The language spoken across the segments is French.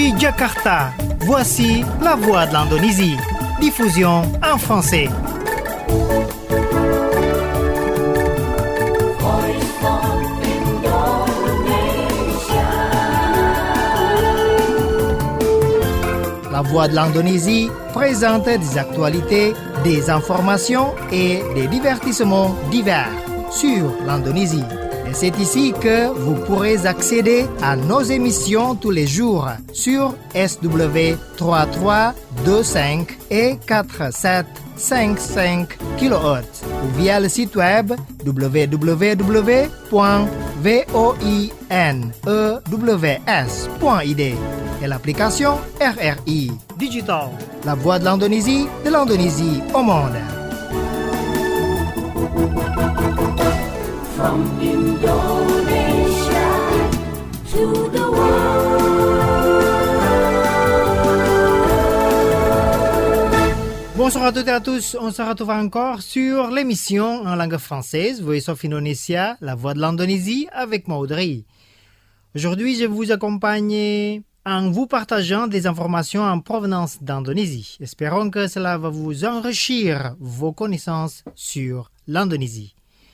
Depuis Jakarta, voici la voix de l'Indonésie. Diffusion en français. La voix de l'Indonésie présente des actualités, des informations et des divertissements divers sur l'Indonésie. Et c'est ici que vous pourrez accéder à nos émissions tous les jours sur SW 3325 et 4755 kHz ou via le site web www.voinews.id et l'application RRI Digital, la voix de l'Indonésie au monde. From Indonesia to the world. Bonsoir à toutes et à tous, on se retrouve encore sur l'émission en langue française Voice of Indonesia, la voix de l'Indonésie avec moi Audrey. Aujourd'hui, je vous accompagne en vous partageant des informations en provenance d'Indonésie. Espérons que cela va vous enrichir vos connaissances sur l'Indonésie.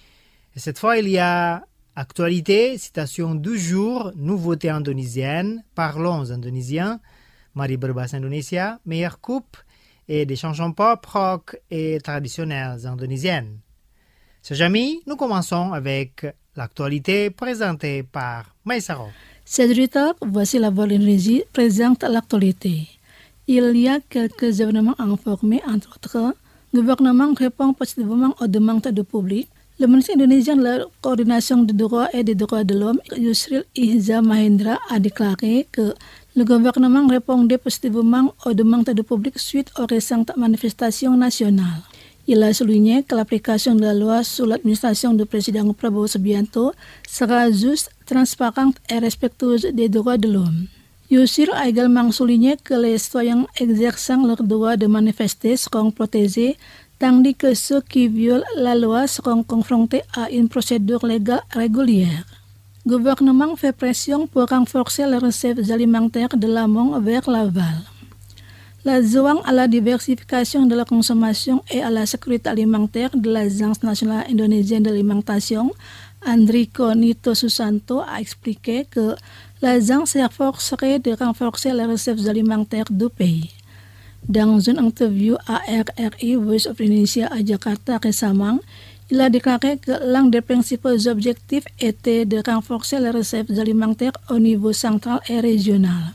Et cette fois, il y a actualité, citation du jour, nouveauté indonésienne, parlons indonésien, mari berbahasa Indonesia, meilleure coupe et des chansons pop, rock et traditionnelles indonésiennes. Chers amis, nous commençons avec l'actualité présentée par Maïsaro. Chers auditeurs, voici la voix de l'Indonésie présente l'actualité. Il y a quelques événements à informer, entre autres. Le gouvernement répond positivement aux demandes du public. Le ministre indonésien de la coordination des droits et des droits de l'homme, Yusril Iza Mahendra, a déclaré que le gouvernement répondait positivement aux demandes du public suite aux récentes manifestations nationales. Il a souligné que l'application de la loi sous l'administration du président Prabowo Subianto sera juste, transparente et respectueuse des droits de l'homme. Yusril a également souligné que les citoyens exerçant leur droit de manifester seront protégés, tandis que ceux qui violent la loi seront confrontés à une procédure légale régulière. Le gouvernement fait pression pour renforcer les recettes alimentaires de l'amont vers l'aval. L'adjoint à la diversification de la consommation et à la sécurité alimentaire de l'Agence nationale indonésienne de l'alimentation, Andriko Nito Susanto, a expliqué que l'agence s'efforcerait de renforcer les recettes alimentaires du pays. Dans une interview à RRI Voice of Indonesia à Jakarta récemment, il a déclaré que l'un des principaux objectifs était de renforcer les recettes alimentaires au niveau central et régional.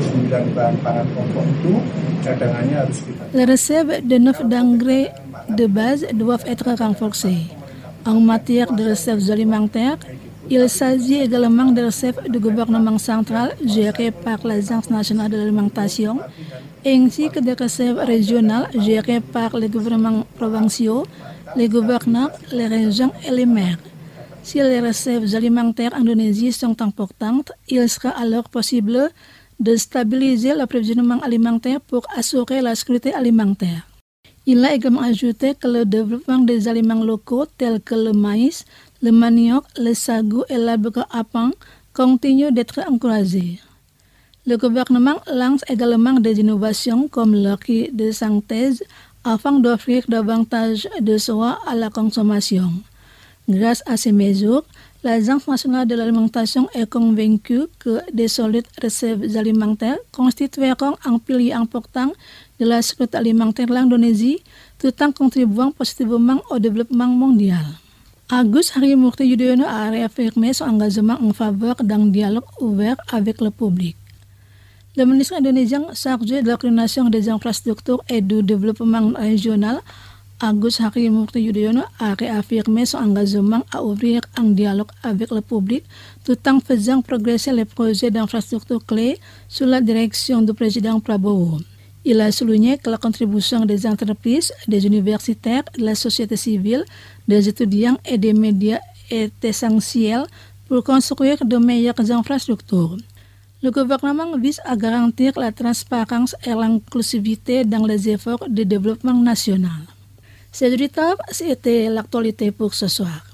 Les recettes de 9 denrées de base doivent être renforcées. En matière de recettes alimentaires, il s'agit également des recettes du gouvernement central gérées par l'Agence nationale de l'alimentation, ainsi que des recettes régionales gérées par les gouvernements provinciaux, les gouverneurs, les régions et les maires. Si les recettes alimentaires en Indonésie sont importantes, il sera alors possible de stabiliser l'approvisionnement alimentaire pour assurer la sécurité alimentaire. Il a également ajouté que le développement des aliments locaux tels que le maïs, le manioc, le sagu et l'arbre à pain continue d'être encouragé. Le gouvernement lance également des innovations comme le riz de synthèse afin d'offrir davantage de choix à la consommation. Grâce à ces mesures, l'Agence nationale de l'alimentation est convaincue que des solides réserves alimentaires constitueront un pilier important de la sécurité alimentaire de l'Indonésie tout en contribuant positivement au développement mondial. Agus Harimurti Yudhoyono a réaffirmé son engagement en faveur d'un dialogue ouvert avec le public. Le ministre indonésien chargé de la coordination des infrastructures et du développement régional, Agus Harimurti Yudhoyono, a réaffirmé son engagement à ouvrir un dialogue avec le public tout en faisant progresser les projets d'infrastructures clés sous la direction du président Prabowo. Il a souligné que la contribution des entreprises, des universitaires, de la société civile, des étudiants et des médias est essentielle pour construire de meilleures infrastructures. Le gouvernement vise à garantir la transparence et l'inclusivité dans les efforts de développement national. C'est du retard, c'était l'actualité pour ce soir.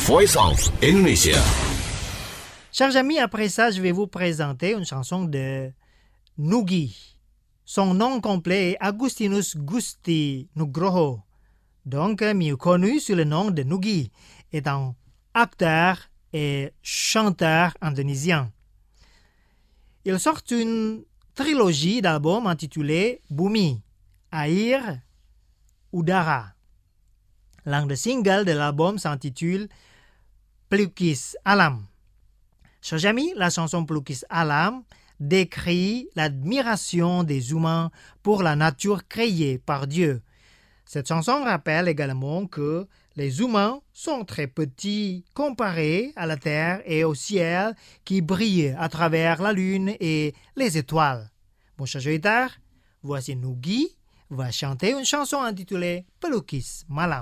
Voice of Indonesia. Chers amis, après ça, je vais vous présenter une chanson de Nugi. Son nom complet est Agustinus Gusti Nugroho, donc mieux connu sous le nom de Nugi, est un acteur et chanteur indonésien. Il sort une trilogie d'albums intitulée Bumi, Air, Udara. L'un des singles de l'album s'intitule Pelukis Alam. Chers amis, la chanson Pelukis Alam décrit l'admiration des humains pour la nature créée par Dieu. Cette chanson rappelle également que les humains sont très petits comparés à la terre et au ciel qui brille à travers la lune et les étoiles. Mon cher auditeur, voici Nugi va chanter une chanson intitulée Pelukis Malam.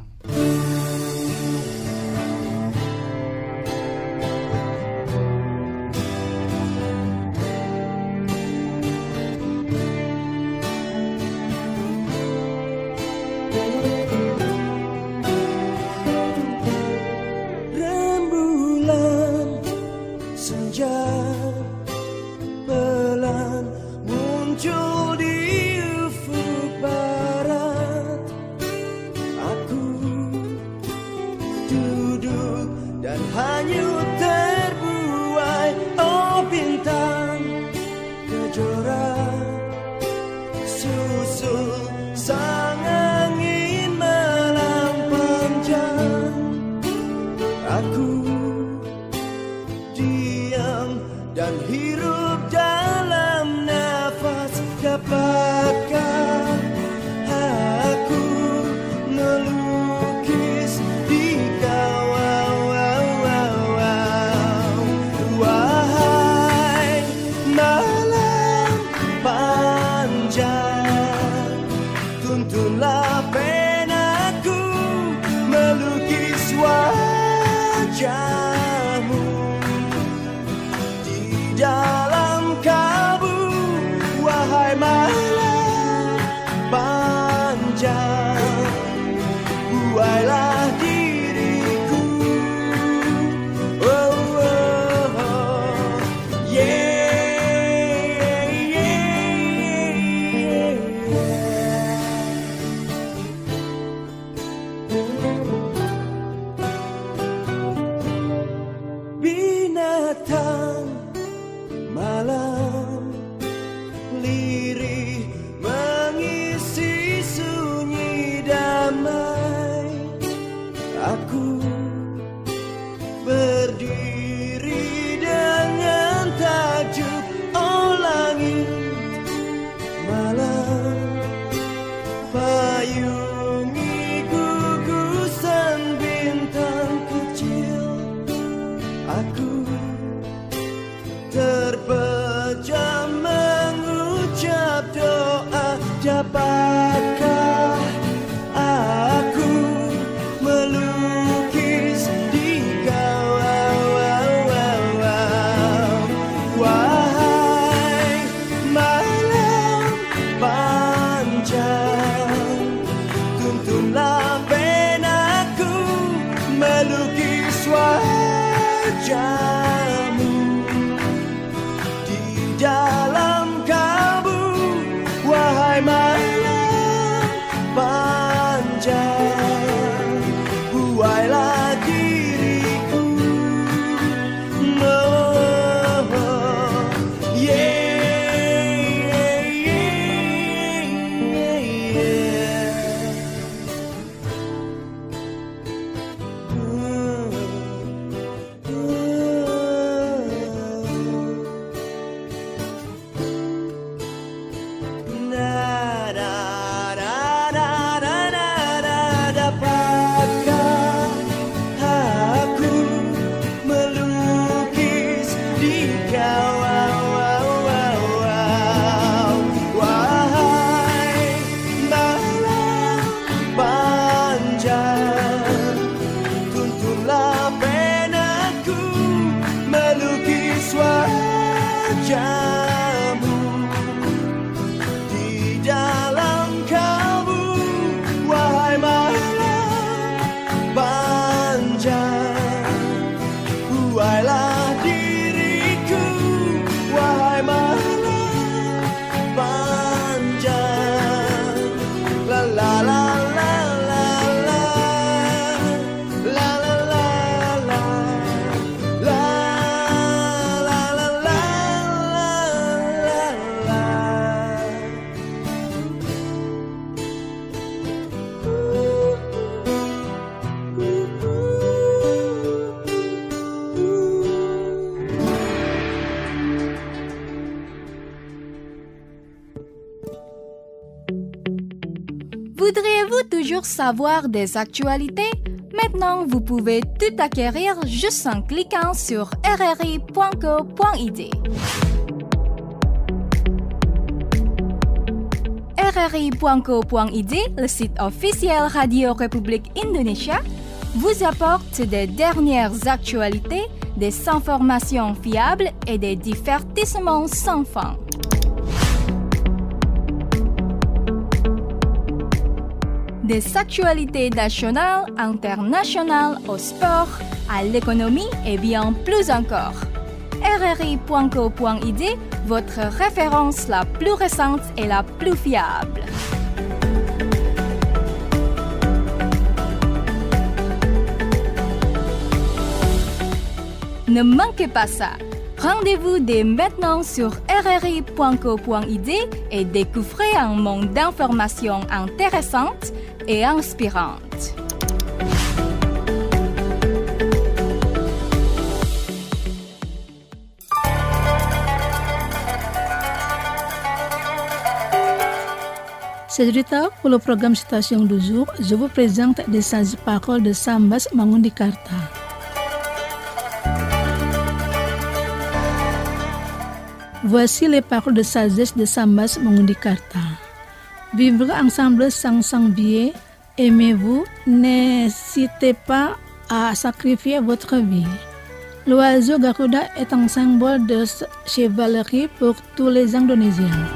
toujours savoir des actualités? Maintenant, vous pouvez tout acquérir juste en cliquant sur rri.co.id. rri.co.id, le site officiel Radio République Indonésia, vous apporte des dernières actualités, des informations fiables et des divertissements sans fin. Des actualités nationales, internationales, au sport, à l'économie et bien plus encore. rri.co.id, votre référence la plus récente et la plus fiable. Ne manquez pas ça. Rendez-vous dès maintenant sur rri.co.id et découvrez un monde d'informations intéressantes et inspirantes. C'est du temps pour le programme Citation du jour. Je vous présente des sages paroles de Sambas Mangundikarta. Voici les paroles de sagesse de Sambas Mangundikarta. Vivre ensemble sans s'envier, aimez-vous, n'hésitez pas à sacrifier votre vie. L'oiseau Garuda est un symbole de chevalerie pour tous les Indonésiens.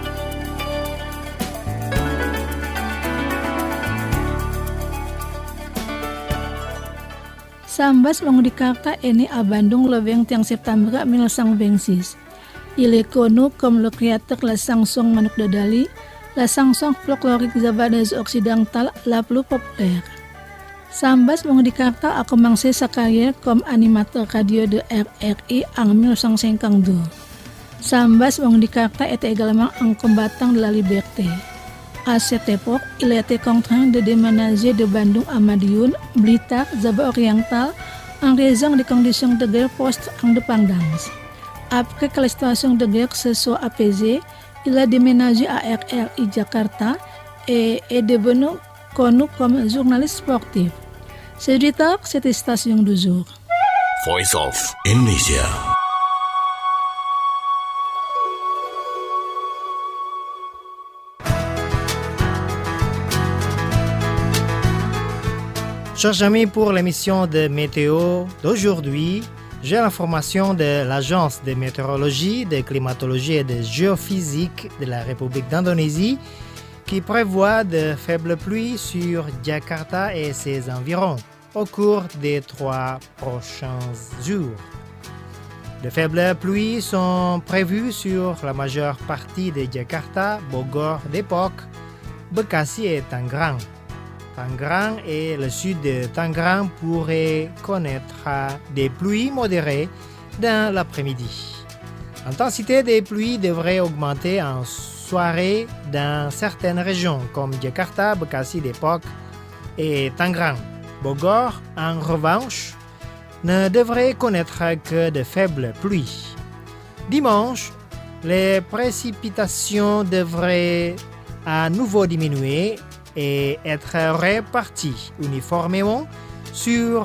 Sambas Mangundikarta est né à Bandung le 21 septembre 1926. Il est connu comme le créateur de la chanson Manuk Dadali, la chanson folklorique javanaise occidentale la plus populaire. Sambas Mangundikarta a commencé sa carrière comme animateur radio de RRI en 1952. Sambas Mangundikarta était également un combattant de la liberté. À cette époque, il a été contraint de déménager de Bandung à Madiun, Blitar, Java oriental, en raison des conditions de guerre post-indépendance. Après que la situation de guerre se soit apaisée, il a déménagé à RRI Jakarta et est devenu connu comme journaliste sportif. C'est du temps, cette station du jour. Voice of Indonesia. Chers amis, pour l'émission de météo d'aujourd'hui, j'ai l'information de l'Agence de météorologie, de climatologie et de géophysique de la République d'Indonésie qui prévoit de faibles pluies sur Jakarta et ses environs au cours des 3 prochains jours. De faibles pluies sont prévues sur la majeure partie de Jakarta, Bogor, Depok, Bekasi et Tangerang. Tangerang et le sud de Tangerang pourraient connaître des pluies modérées dans l'après-midi. L'intensité des pluies devrait augmenter en soirée dans certaines régions comme Jakarta, Bekasi, Depok et Tangerang. Bogor, en revanche, ne devrait connaître que de faibles pluies. Dimanche, les précipitations devraient à nouveau diminuer et être répartis uniformément sur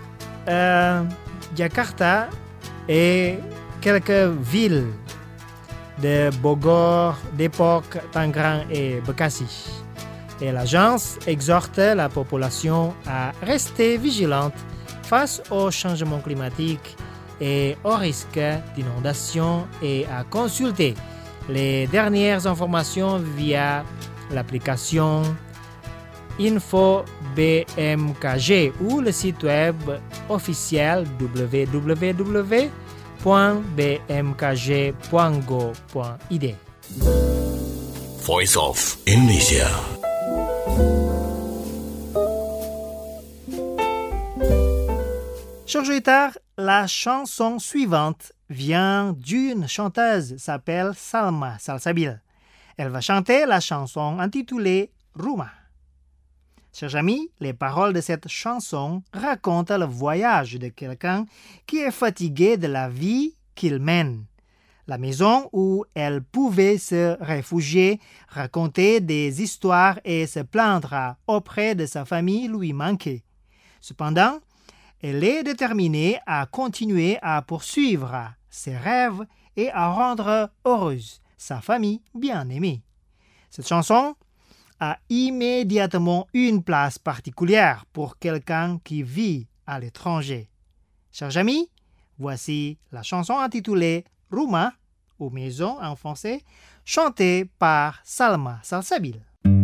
Jakarta et quelques villes de Bogor, Depok, Tangerang et Bekasi. Et l'agence exhorte la population à rester vigilante face au changement climatique et au risque d'inondation et à consulter les dernières informations via l'application Info BMKG ou le site web officiel www.bmkg.go.id. Voice of Indonesia. Chers auditeurs, la chanson suivante vient d'une chanteuse s'appelle Salma Salsabil. Elle va chanter la chanson intitulée Rumah. Chers amis, les paroles de cette chanson racontent le voyage de quelqu'un qui est fatigué de la vie qu'il mène. la maison où elle pouvait se réfugier, raconter des histoires et se plaindre auprès de sa famille lui manquait. Cependant, elle est déterminée à continuer à poursuivre ses rêves et à rendre heureuse sa famille bien-aimée. Cette chanson a immédiatement une place particulière pour quelqu'un qui vit à l'étranger. Chers amis, voici la chanson intitulée Rumah ou Maison en français, chantée par Salma Salsabil.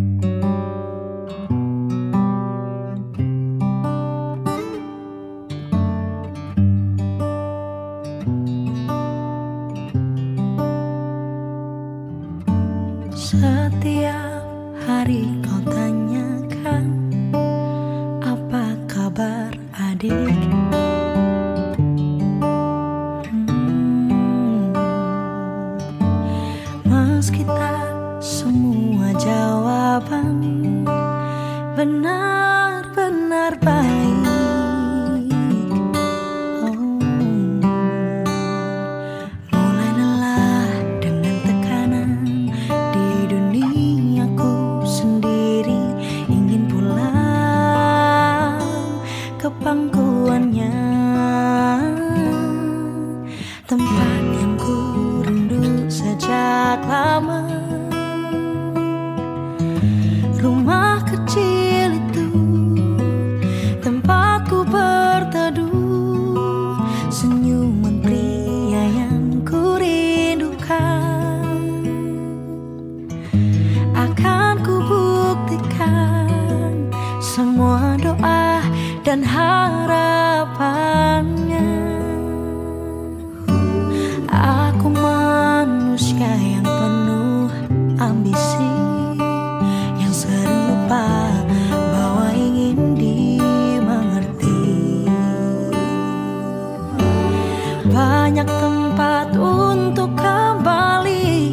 Setiap hari kau tanyakan apa kabar adik. Meski tak semua jawaban benar-benar baik, mulai lelah dengan tekanan di duniaku sendiri, ingin pulang ke pangkuannya, tempat yang ku rindu sejak lama. Rumah kecil itu tempatku berteduh, senyuman pria yang ku rindukan akan ku buktikan semua doa dan harapannya. Aku manusia yang penuh ambisi, yang sering lupa bahwa ingin dimengerti. Banyak tempat untuk kembali,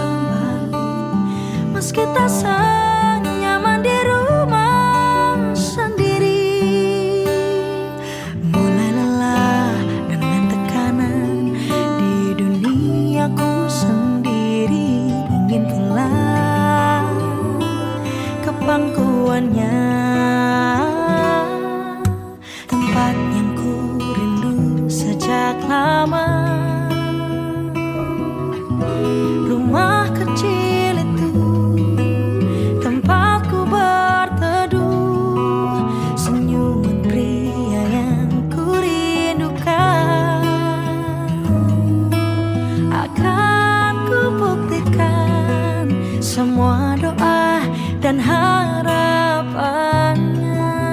meski tak senyaman di rumah sendiri. Mulai lelah dengan tekanan di duniaku sendiri, ingin pulang ke pangkuannya, tempat yang ku rindu sejak lama. Rumah kecil itu tempatku berteduh, senyuman pria yang ku rindukan akan ku buktikan semua doa dan harapannya.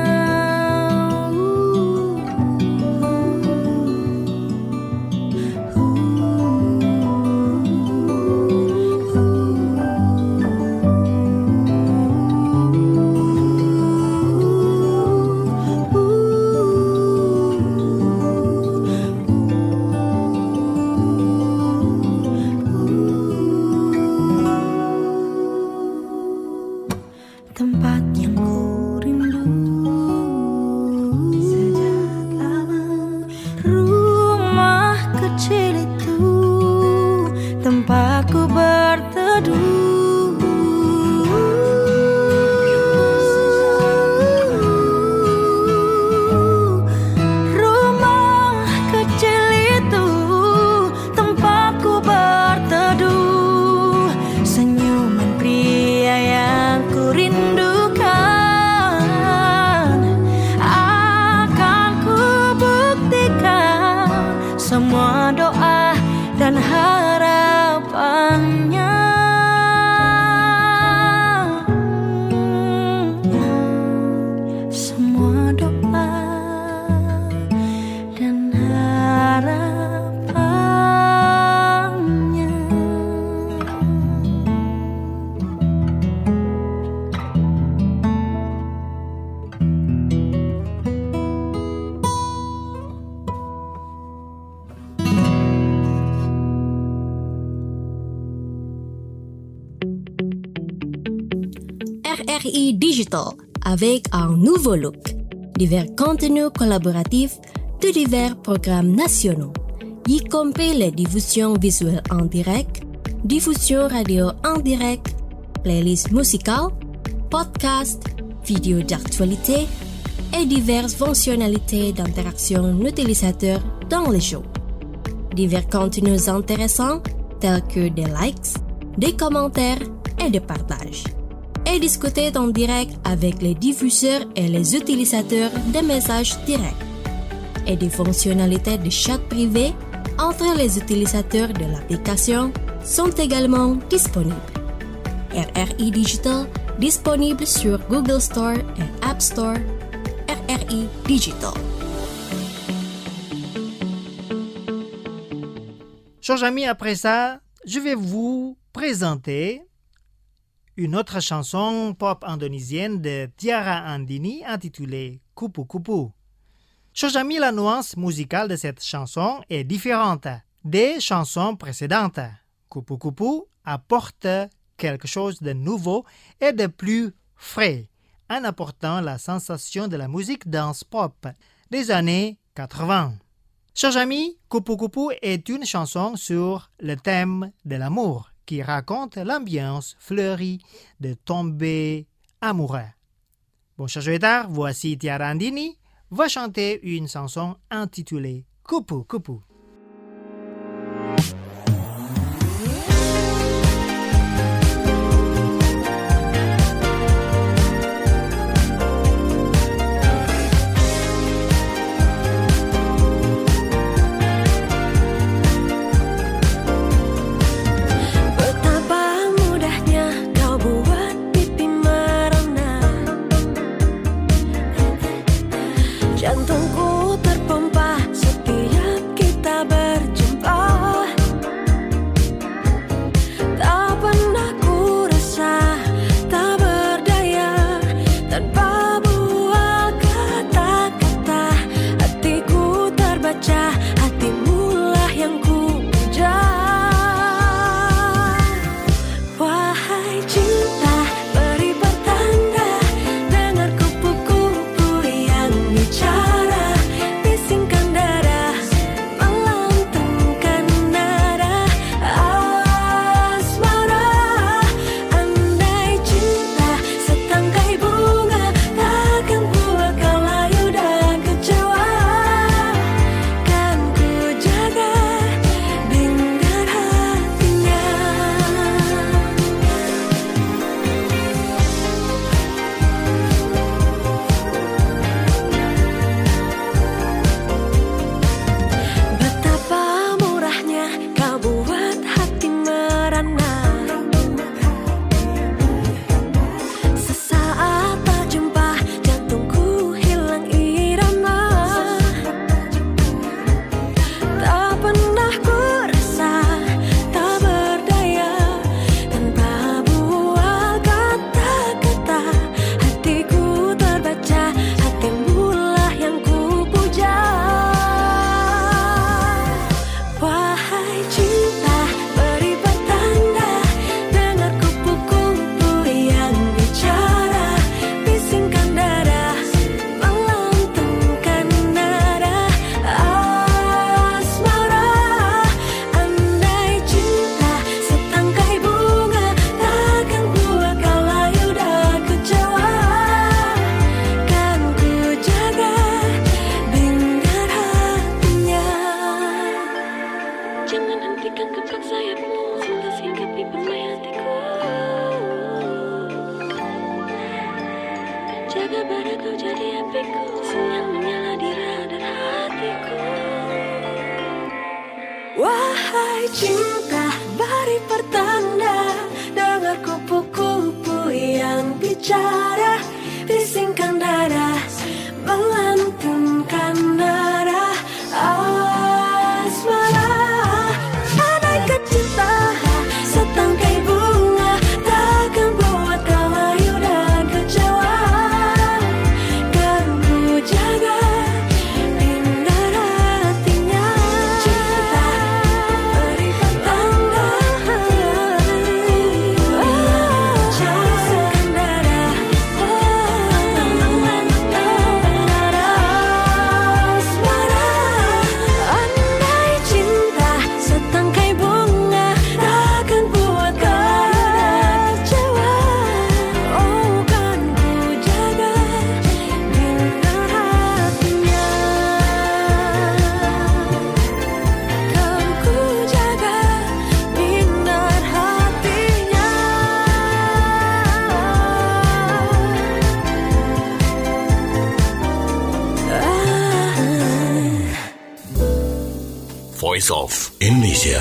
Tempat yang ku rindu sejak lama. Rumah kecil itu tempatku berteduh. Rumah kecil itu tempatku berteduh, senyuman pria yang ku rindukan akan ku buktikan semua doa dan harapannya. Semua doa dan harapannya. RRI Digital, avec un nouveau look, divers contenus collaboratifs de divers programmes nationaux, y compris les diffusions visuelles en direct, diffusion radio en direct, playlist musicale, podcast, vidéos d'actualité et diverses fonctionnalités d'interaction utilisateur dans les shows. Divers contenus intéressants tels que des likes, des commentaires et des partages. Et discuter en direct avec les diffuseurs et les utilisateurs des messages directs. Et des fonctionnalités de chat privé entre les utilisateurs de l'application sont également disponibles. RRI Digital disponible sur Google Store et App Store. RRI Digital. Chers amis, après ça, je vais vous présenter une autre chanson pop indonésienne de Tiara Andini intitulée Kupu Kupu. Chers amis, la nuance musicale de cette chanson est différente des chansons précédentes. Kupu Kupu apporte quelque chose de nouveau et de plus frais, en apportant la sensation de la musique dance pop des années 80. Chers amis, Kupu Kupu est une chanson sur le thème de l'amour qui raconte l'ambiance fleurie de tomber amoureux. Bon, chers auditeurs, voici Tiara Andini va chanter une chanson intitulée Kupu Kupu. Jantungku terpompa setiap kita berjumpa. Tak pernah ku rasa tak berdaya tanpa bual kata-kata. Hatiku terbaca, hatimulah yang ku puja. Wahai cinta, beri pertanda, dengar kupu-kupu yang bicara, bisingkan dada, melantunkan nada asmara. Andai cinta setangkai bunga, takkan buat kau layu dan kecewa. Kan ku jaga binar hatinya. Betapa murahnya kau buat hati merana. Sesaat tak jumpa, jantungku hilang irama. Tak pernah ku rasa tak berdaya tanpa bual kata-kata. Hatiku terbaca, hatimulah yang ku puja. Wahai cinta, beri pertanda, dengar kupu-kupu yang bicara, bisingkan dada, melantunkan nada asmara. Andai cinta setangkai bunga, takkan buat kau layu dan kecewa. Kan ku jaga binar hatinya. Jangan hentikan kepak sayapmu, sehingga singgapi permai hatiku. Jaga pada kau jadi apiku, sinyal menyala di radar hatiku. Wahai cinta, beri pertanda, dengar kupu-kupu yang bicara, bisingkan dada, melantunkan nada asmara. Andai cinta setangkai bunga, takkan buat kau layu dan kecewa. Kan ku jaga binar hatinya. Cinta beri pertanda, bisingkan dada, Voice of Indonesia.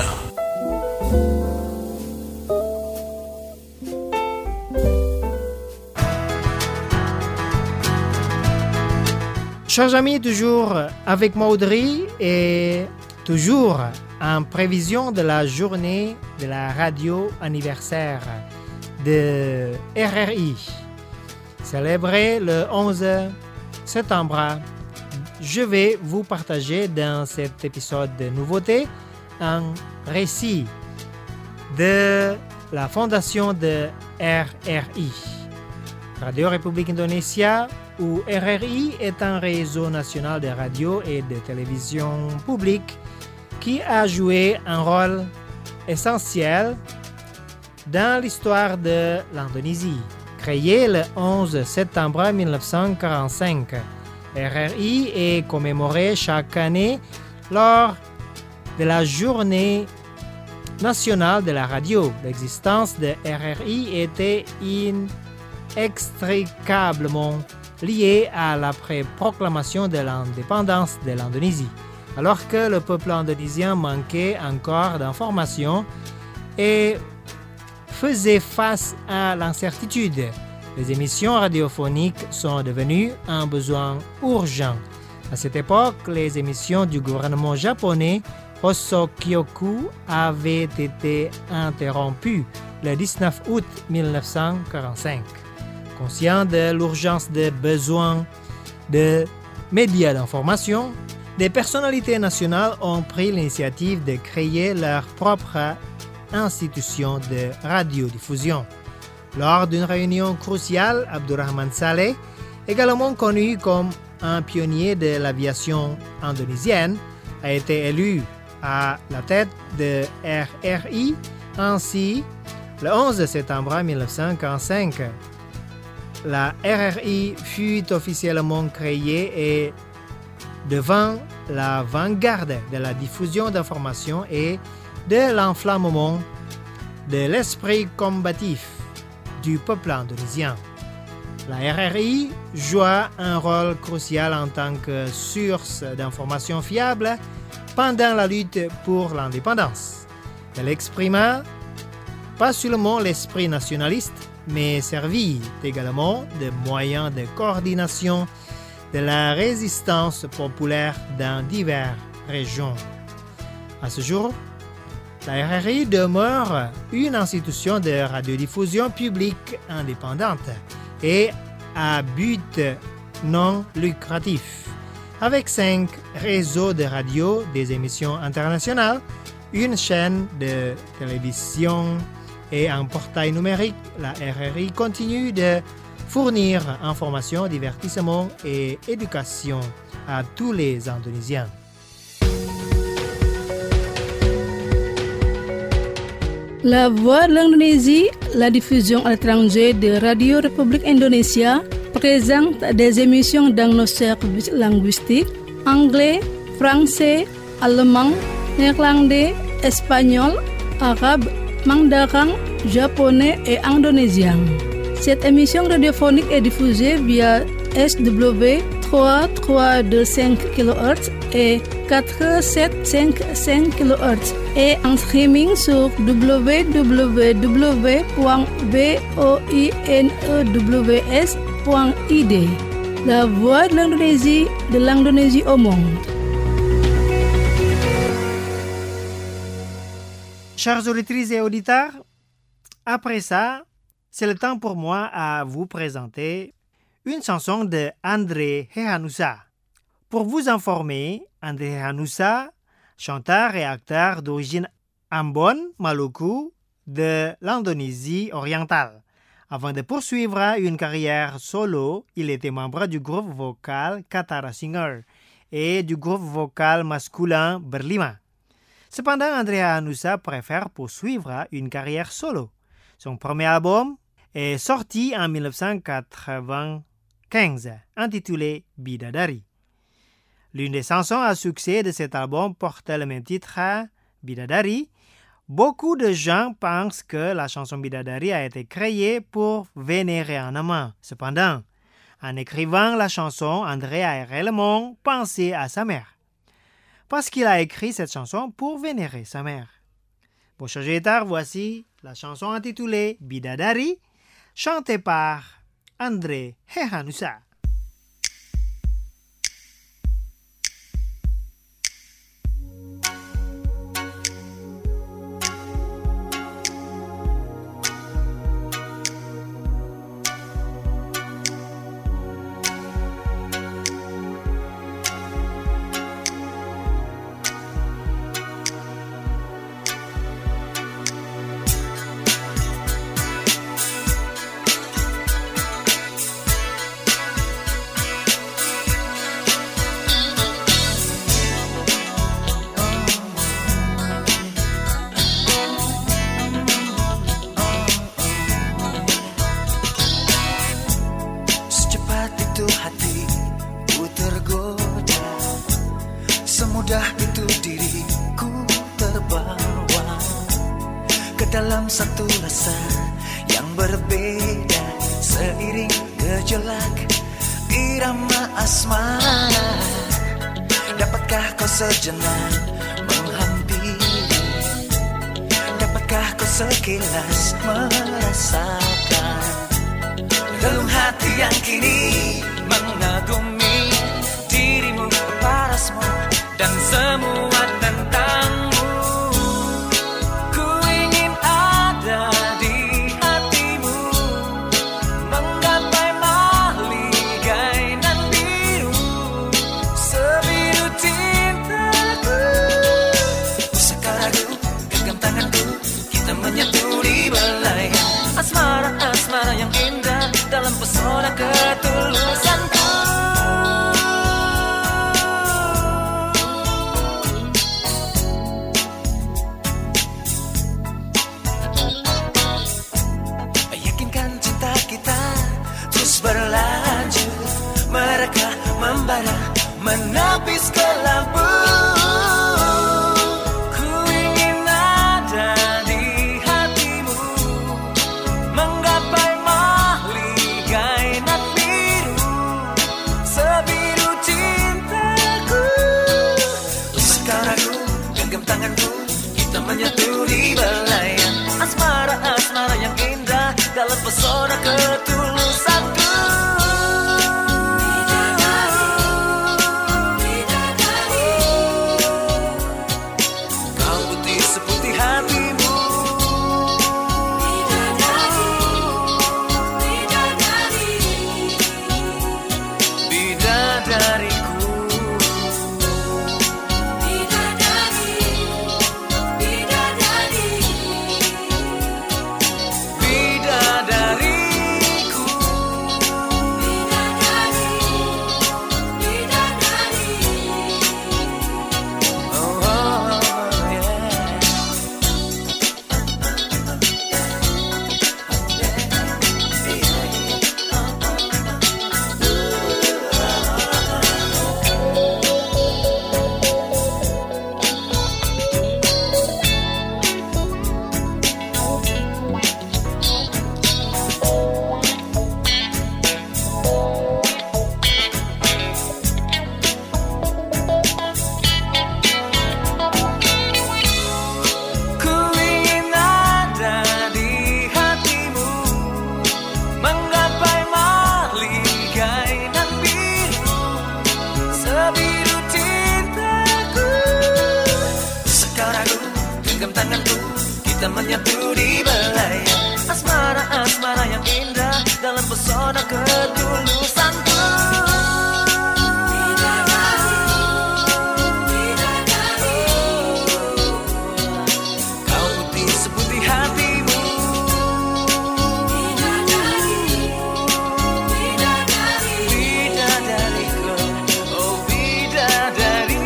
Chers amis, toujours avec Maudry et toujours en prévision de la journée de la radio anniversaire de RRI, célébrée le 11 septembre. Je vais vous partager dans cet épisode de nouveautés un récit de la fondation de RRI, Radio République Indonésia, où RRI est un réseau national de radio et de télévision publique qui a joué un rôle essentiel dans l'histoire de l'Indonésie. Créé le 11 septembre 1945, RRI est commémoré chaque année lors de la journée nationale de la radio. L'existence de RRI était inextricablement liée à la proclamation de l'indépendance de l'Indonésie, alors que le peuple indonésien manquait encore d'informations et faisait face à l'incertitude. Les émissions radiophoniques sont devenues un besoin urgent. À cette époque, les émissions du gouvernement japonais Hosokyoku avaient été interrompues le 19 août 1945. Conscient de l'urgence des besoins de médias d'information, des personnalités nationales ont pris l'initiative de créer leur propre institution de radiodiffusion. Lors d'une réunion cruciale, Abdurrahman Saleh, également connu comme un pionnier de l'aviation indonésienne, a été élu à la tête de RRI. Ainsi, le 11 septembre 1945, la RRI fut officiellement créée et devint l'avant-garde de la diffusion d'informations et de l'enflammement de l'esprit combatif du peuple indonésien. La RRI joua un rôle crucial en tant que source d'informations fiables pendant la lutte pour l'indépendance. Elle exprima pas seulement l'esprit nationaliste, mais servit également de moyen de coordination de la résistance populaire dans diverses régions. À ce jour, la RRI demeure une institution de radiodiffusion publique indépendante et à but non lucratif, avec 5 réseaux de radio, des émissions internationales, une chaîne de télévision et un portail numérique. La RRI continue de fournir informations, divertissement et éducation à tous les Indonésiens. La Voix de l'Indonésie, la diffusion à l'étranger de Radio République Indonésia, présente des émissions dans nos services linguistiques anglais, français, allemand, néerlandais, espagnol, arabe, mandarin, japonais et indonésien. Cette émission radiophonique est diffusée via SW 3325 kHz et 4755 kHz et en streaming sur www.voinews.id. La Voix de l'Indonésie au monde. Chers auditrices et auditeurs, après ça, c'est le temps pour moi à vous présenter une chanson de André Hehanussa. Pour vous informer, André Hehanussa, chanteur et acteur d'origine Ambon, Maluku, de l'Indonésie orientale. Avant de poursuivre une carrière solo, il était membre du groupe vocal Katara Singer et du groupe vocal masculin Berlima. Cependant, André Hehanussa préfère poursuivre une carrière solo. Son premier album est sorti en 1995, intitulé Bidadari. L'une des chansons à succès de cet album porte le même titre, Bidadari. Beaucoup de gens pensent que la chanson Bidadari a été créée pour vénérer un amant. Cependant, en écrivant la chanson, André a réellement pensé à sa mère. parce qu'il a écrit cette chanson pour vénérer sa mère. Pour changer de guitare, voici la chanson intitulée Bidadari, chantée par André Hehanusa. Satu rasa yang berbeda seiring gejolak irama asmara. Dapatkah kau sejenak menghampiri? Dapatkah kau sekilas merasakan relung hati yang kini mengagumi dirimu, parasmu dan semua tentangmu? Asmara yang indah dalam pesona ketulusanku. Yakinkan cinta kita terus berlanjut, mereka membara menepis ke lampu. Menyatu di belayan asmara yang indah dalam pesona ketulusanku. Kau putih seputih hatimu, bidadariku. Kita menyatu di belayan asmara yang indah dalam pesona ketulusanku. Kau putih seputih hatimu, bidadariku, oh bidadariku.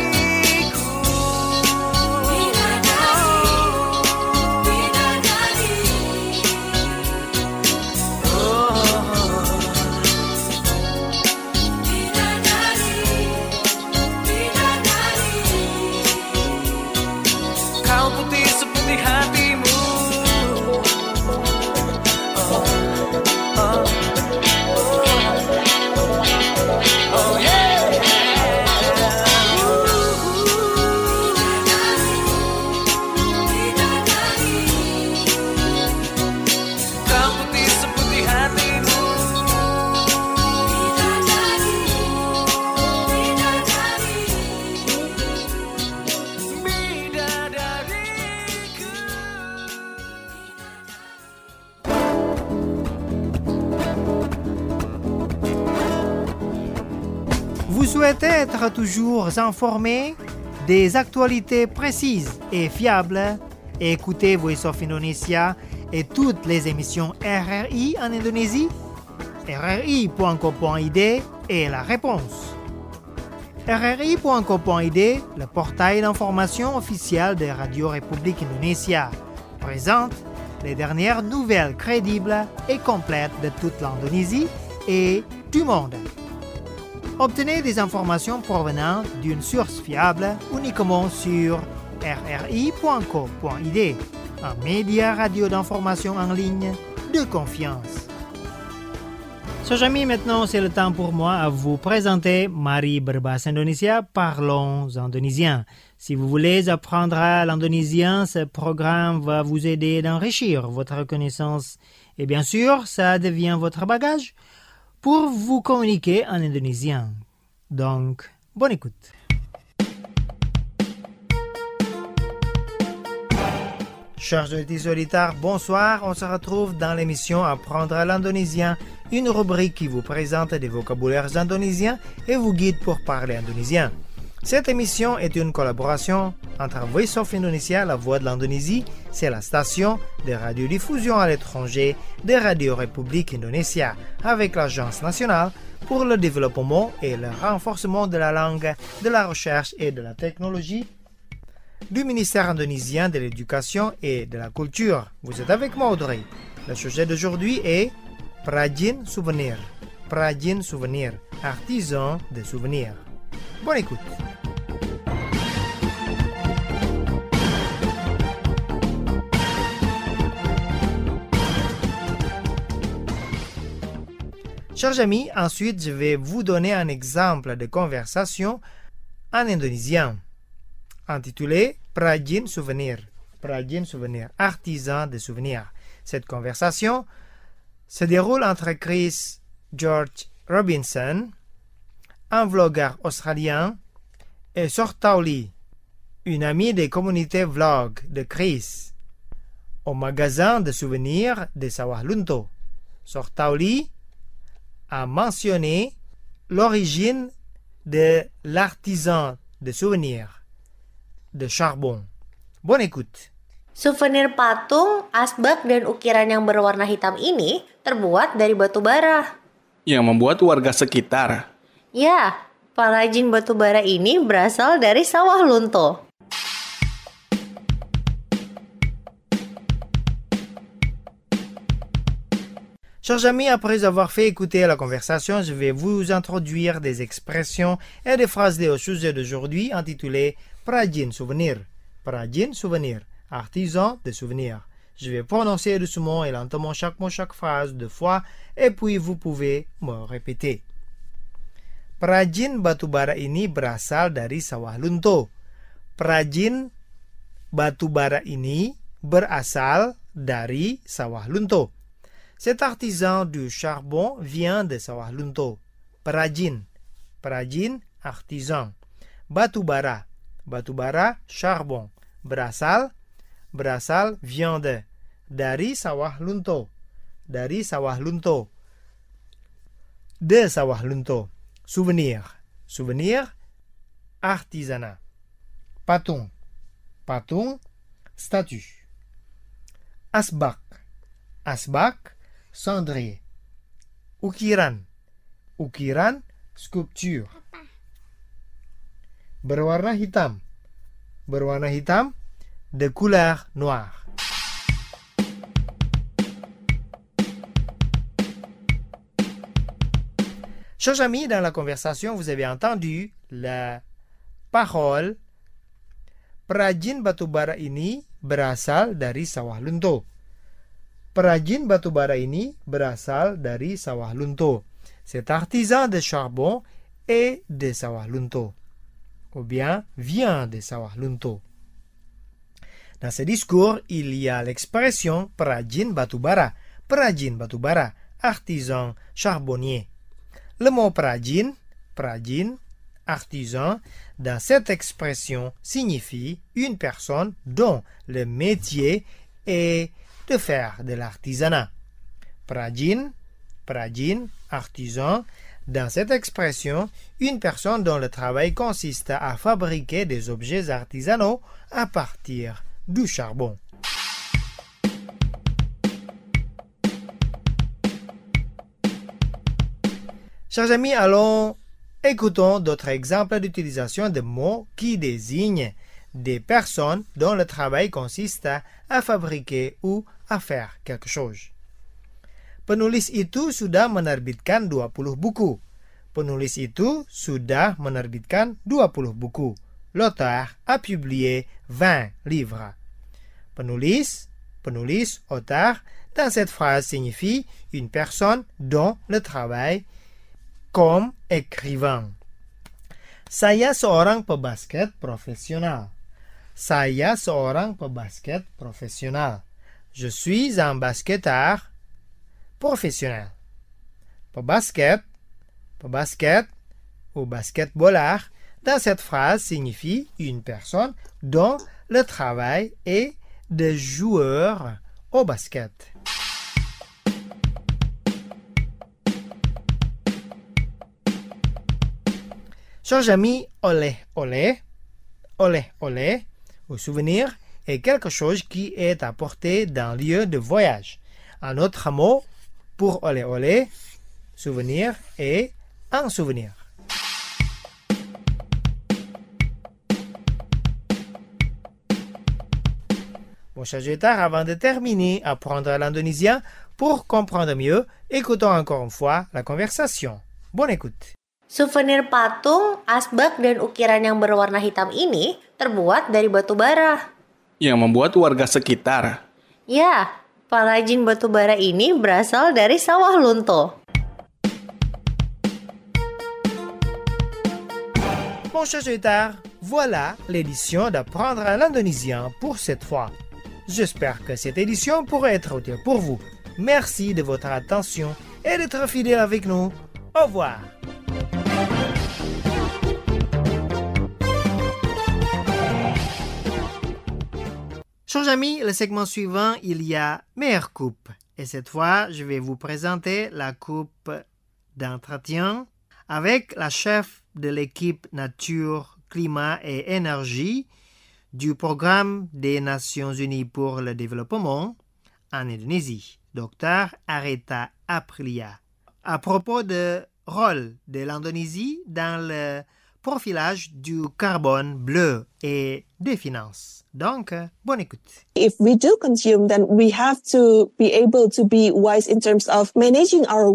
souhaitez être toujours informé des actualités précises et fiables, écoutez Voice of Indonesia et toutes les émissions RRI en Indonésie. RRI.co.id est la réponse. RRI.co.id, le portail d'information officiel de Radio République Indonésia, présente les dernières nouvelles crédibles et complètes de toute l'Indonésie et du monde. Obtenez des informations provenant d'une source fiable uniquement sur rri.co.id, un média radio d'information en ligne de confiance. Chers amis, maintenant c'est le temps pour moi à vous présenter Mari Berbahasa Indonesia, parlons indonésien. Si vous voulez apprendre l'indonésien, ce programme va vous aider d'enrichir votre connaissance et bien sûr, ça devient votre bagage pour vous communiquer en indonésien. Donc, bonne écoute. Chers auditeurs, bonsoir. On se retrouve dans l'émission Apprendre l'indonésien, une rubrique qui vous présente des vocabulaires indonésiens et vous guide pour parler indonésien. Cette émission est une collaboration entre Voice of Indonesia, la voix de l'Indonésie, c'est la station de radiodiffusion à l'étranger de Radio République Indonesia, avec l'Agence nationale pour le développement et le renforcement de la langue, de la recherche et de la technologie du ministère indonésien de l'Éducation et de la Culture. Vous êtes avec moi, Audrey. Le sujet d'aujourd'hui est Perajin Souvenir. Perajin Souvenir, artisan de souvenirs. Bonne écoute. Chers amis, ensuite je vais vous donner un exemple de conversation en indonésien intitulé Perajin Souvenir. Perajin Souvenir, artisan de souvenirs. Cette conversation se déroule entre Chris George Robinson, un vlogueur australien, et Sortauli, une amie des communautés vlog de Chris, au magasin de souvenirs de Sawah Lunto. Sortauli a mentionné l'origine de l'artisan de souvenirs de charbon. Bonne écoute. Souvenir patung, asbak, dan ukiran yang berwarna hitam ini terbuat dari batu bara. Yang membuat warga sekitar. Ya, perajin batu bara ini berasal dari Sawah Lunto. Chers amis, après avoir fait écouter la conversation, je vais vous introduire des expressions et des phrases au sujet d'aujourd'hui intitulées Perajin Souvenir. Perajin Souvenir, artisan de souvenirs. Je vais prononcer doucement et lentement chaque mot, chaque phrase 2 fois, et puis vous pouvez me répéter. Perajin batu bara ini berasal dari Sawah Lunto. Perajin batu bara ini berasal dari Sawah Lunto. Cet artisan du charbon vient de Sawah Lunto. Perajin, perajin, artisan. Batu bara, batu bara, charbon. Berasal, berasal, vient de. Dari Sawah Lunto. Dari Sawah Lunto. De Sawah Lunto. Souvenir, souvenir, artisanat. Patung, patung, statue. Asbak, asbak, cendrier. Ukiran, ukiran, sculpture. Berwarna hitam, berwarna hitam, de couleur noire. Chers amis, dans la conversation, vous avez entendu la parole Perajin batu bara ini berasal dari Sawah Lunto. Perajin batu bara ini berasal dari Sawah Lunto. Cet artisan de charbon est de Sawah Lunto. Ou bien vient de Sawah Lunto. Dans ce discours, il y a l'expression perajin batu bara, artisan charbonnier. Le mot perajin, artisan, dans cette expression signifie une personne dont le métier est de faire de l'artisanat. Perajin, artisan, Dans cette expression, une personne dont le travail consiste à fabriquer des objets artisanaux à partir du charbon. Chers amis, écoutons d'autres exemples d'utilisation de mots qui désignent des personnes dont le travail consiste à fabriquer ou à faire quelque chose. Penulis itu sudah menerbitkan 20 buku. Penulis itu sudah menerbitkan 20 buku. L'auteur a publié 20 livres. Penulis, auteur, dans cette phrase signifie une personne dont le travail comme écrivain. Saya seorang pebasket profesional. Saya seorang pebasket profesional. Je suis un basketteur professionnel. Pebasket ou basketballeur dans cette phrase signifie une personne dont le travail est de joueur au basket. Chers amis, olé ou souvenir est quelque chose qui est apporté d'un lieu de voyage. Un autre mot pour olé, souvenir est un souvenir. Bon, chers auditeurs, avant de terminer à apprendre l'indonésien, pour comprendre mieux, écoutons encore une fois la conversation. Bonne écoute. Souvenir patung, asbak, dan ukiran yang berwarna hitam ini terbuat dari batu bara. Yang membuat warga sekitar. Ya, pengrajin batu bara ini berasal dari sawah lunto. Bon, chers auditeurs, voilà l'édition d'apprendre l'indonésien pour cette fois. J'espère que cette édition pourrait être utile pour vous. Merci de votre attention et d'être fidèle avec nous. Au revoir. Chers amis, le segment suivant, il y a meilleure coupe. Et cette fois, je vais vous présenter la coupe d'entretien avec la chef de l'équipe Nature, Climat et Énergie du Programme des Nations Unies pour le Développement en Indonésie, Dr. Aretha Aprilia, à propos du rôle de l'Indonésie dans le profilage du carbone bleu et des finances. Donc, bonne écoute. If we do consume, then we have to be able to be wise in terms of managing our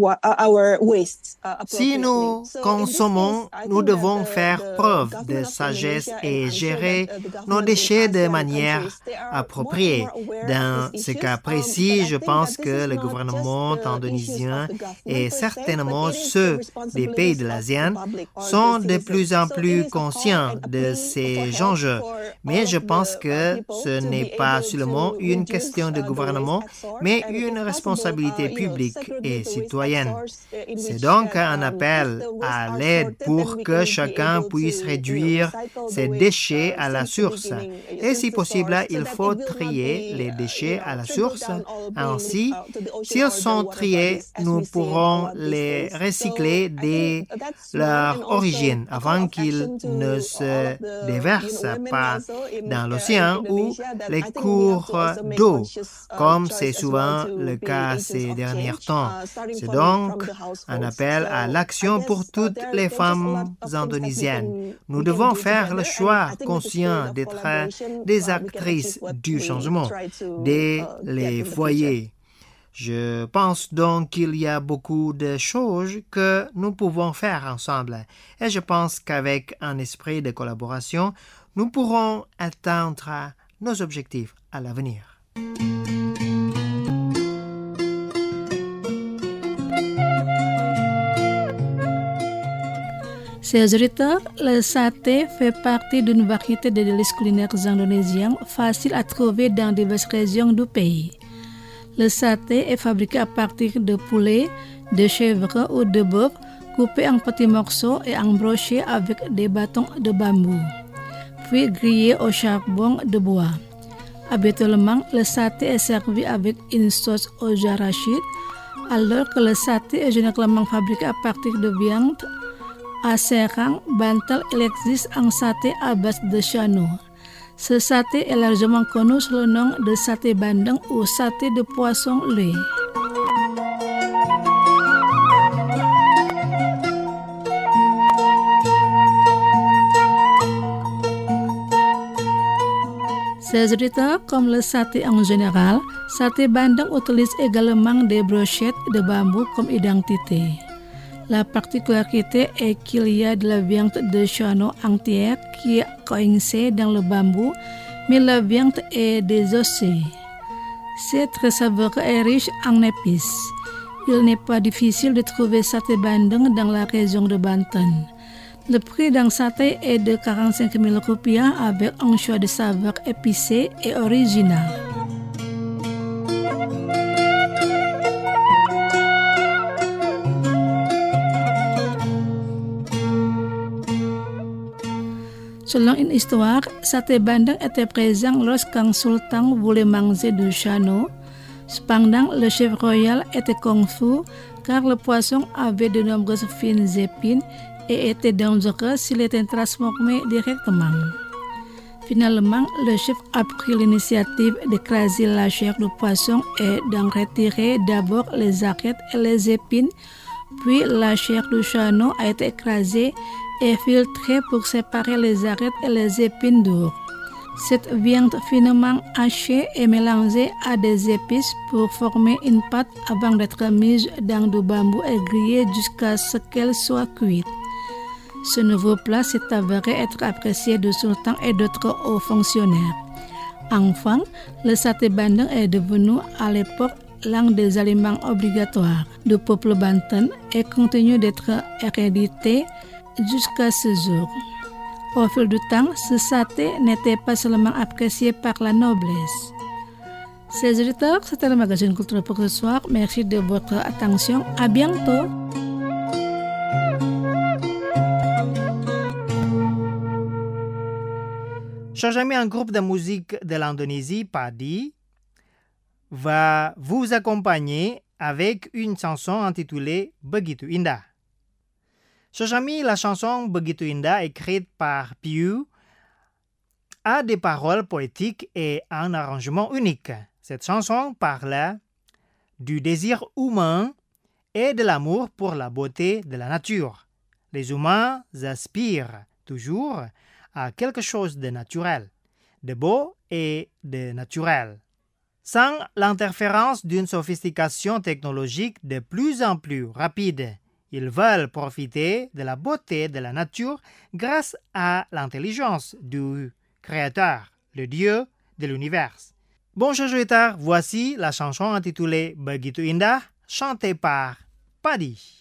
wastes. Si nous consommons, nous devons faire preuve de sagesse et gérer nos déchets de manière appropriée. Dans ce cas précis, je pense que le gouvernement indonésien et certainement ceux des pays de l'ASEAN sont de plus en plus conscients de ces enjeux. Mais je pense que ce n'est pas seulement une question de gouvernement, mais une responsabilité publique et citoyenne. C'est donc un appel à l'aide pour que chacun puisse réduire ses déchets à la source. Et si possible, il faut trier les déchets à la source. Ainsi, s'ils sont triés, nous pourrons les recycler dès leur origine avant qu'ils ne se déversent pas dans l'océan ou les cours d'eau, comme c'est souvent le cas ces derniers temps. C'est donc un appel à l'action pour toutes les femmes indonésiennes. Nous devons faire le choix conscient d'être des actrices du changement, dès les foyers. Je pense donc qu'il y a beaucoup de choses que nous pouvons faire ensemble et je pense qu'avec un esprit de collaboration, nous pourrons atteindre nos objectifs à l'avenir. Chers auditeurs, le saté fait partie d'une variété de délices culinaires indonésiens faciles à trouver dans diverses régions du pays. Le saté est fabriqué à partir de poulet, de chèvre ou de bœuf coupés en petits morceaux et embrochés avec des bâtons de bambou, puis grillés au charbon de bois. Habituellement, le saté est servi avec une sauce aux arachides, alors que le saté est généralement fabriqué à partir de viande. À Serang, Bantal, il existe un saté à base de chano. Ce saté est largement connu sous le nom de saté bandeng ou saté de poisson lait. Ces auditeurs, comme le saté en général, saté bandeng utilise également des brochettes de bambou comme identité. La particularité est qu'il y a de la viande de chano entière qui est coincée dans le bambou, mais la viande est désossée. C'est très savoureux et riche en épices. Il n'est pas difficile de trouver saté bandeng dans la région de Banten. Le prix d'un saté est de 45 000 rupiah avec un choix de saveurs épicées et original. Selon une histoire, saté bandeng était présent lorsqu'un sultan voulait manger du chano. Cependant, le chef royal était confus car le poisson avait de nombreuses fines épines et était dangereux s'il était transformé directement. Finalement, le chef a pris l'initiative d'écraser la chair du poisson et d'en retirer d'abord les arêtes et les épines, puis la chair du chano a été écrasée et filtrée pour séparer les arêtes et les épines dures. Cette viande finement hachée est mélangée à des épices pour former une pâte avant d'être mise dans du bambou et grillée jusqu'à ce qu'elle soit cuite. Ce nouveau plat s'est avéré être apprécié du sultan et d'autres hauts fonctionnaires. Enfin, le saté bandeng est devenu à l'époque l'un des aliments obligatoires du peuple banten et continue d'être hérédité jusqu'à ce jour. Au fil du temps, ce saté n'était pas seulement apprécié par la noblesse. Chers auditeurs, c'était le magazine Culture pour ce soir. Merci de votre attention. À bientôt. Chers amis, un groupe de musique de l'Indonésie, Padi, va vous accompagner avec une chanson intitulée Begitu Indah. Chers amis, la chanson Begitu Indah, écrite par Piu, a des paroles poétiques et un arrangement unique. Cette chanson parle du désir humain et de l'amour pour la beauté de la nature. Les humains aspirent toujours à quelque chose de naturel, de beau et de naturel, sans l'interférence d'une sophistication technologique de plus en plus rapide. Ils veulent profiter de la beauté de la nature grâce à l'intelligence du Créateur, le Dieu de l'univers. Bon, chers auditeurs, voici la chanson intitulée Begitu Indah, chantée par Padi.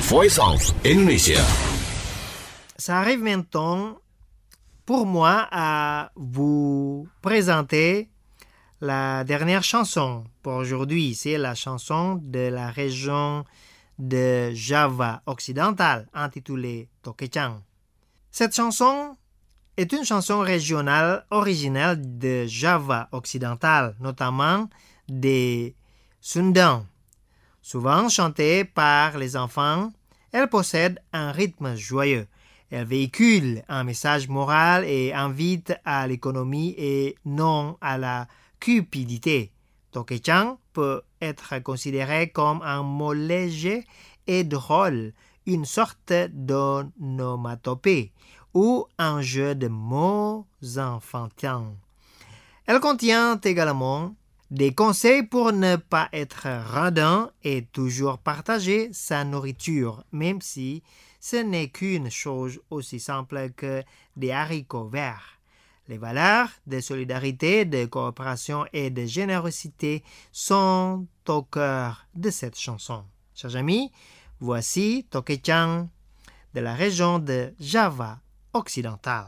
Voice of Indonesia. Ça arrive maintenant pour moi à vous présenter la dernière chanson pour aujourd'hui. C'est la chanson de la région de Java occidentale intitulée Tokechang. Cette chanson est une chanson régionale originelle de Java occidentale, notamment des Sundang. Souvent chantée par les enfants, elle possède un rythme joyeux. Elle véhicule un message moral et invite à l'économie et non à la cupidité. Tokechang peut être considéré comme un mot léger et drôle, une sorte d'onomatopée ou un jeu de mots enfantins. Elle contient également des conseils pour ne pas être radin et toujours partager sa nourriture, même si ce n'est qu'une chose aussi simple que des haricots verts. Les valeurs de solidarité, de coopération et de générosité sont au cœur de cette chanson. Chers amis, voici Tokechang de la région de Java occidentale.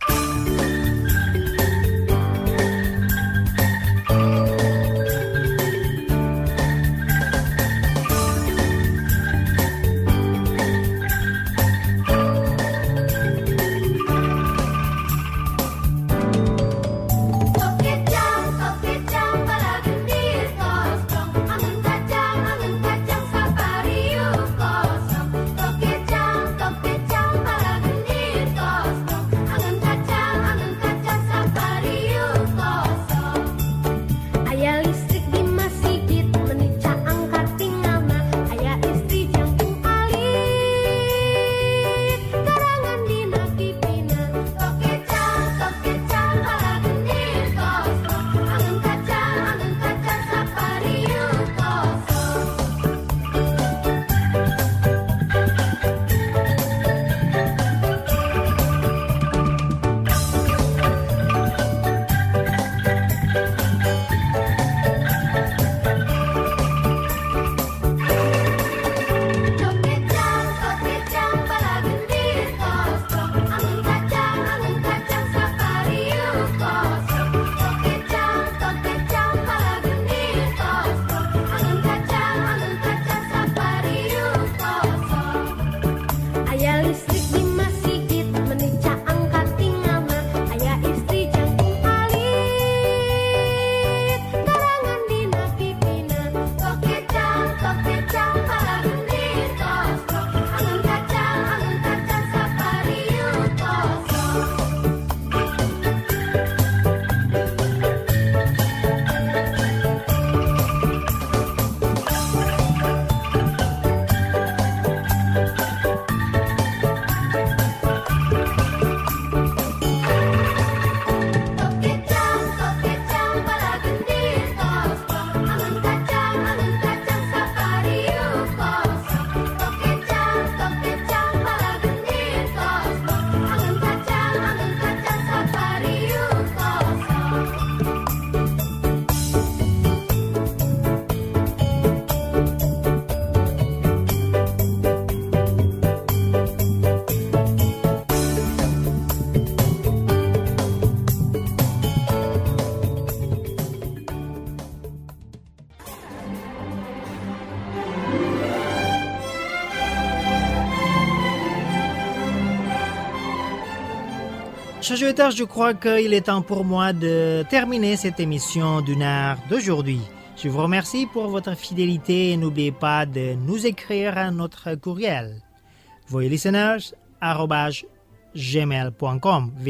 Chers auditeurs, je crois qu'il est temps pour moi de terminer cette émission d'une heure d'aujourd'hui. Je vous remercie pour votre fidélité et n'oubliez pas de nous écrire à notre courriel voilisteners@gmail.com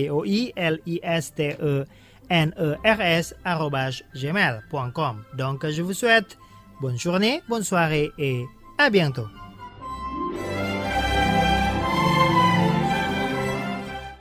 voilisteners@gmail.com. Donc je vous souhaite bonne journée, bonne soirée et à bientôt.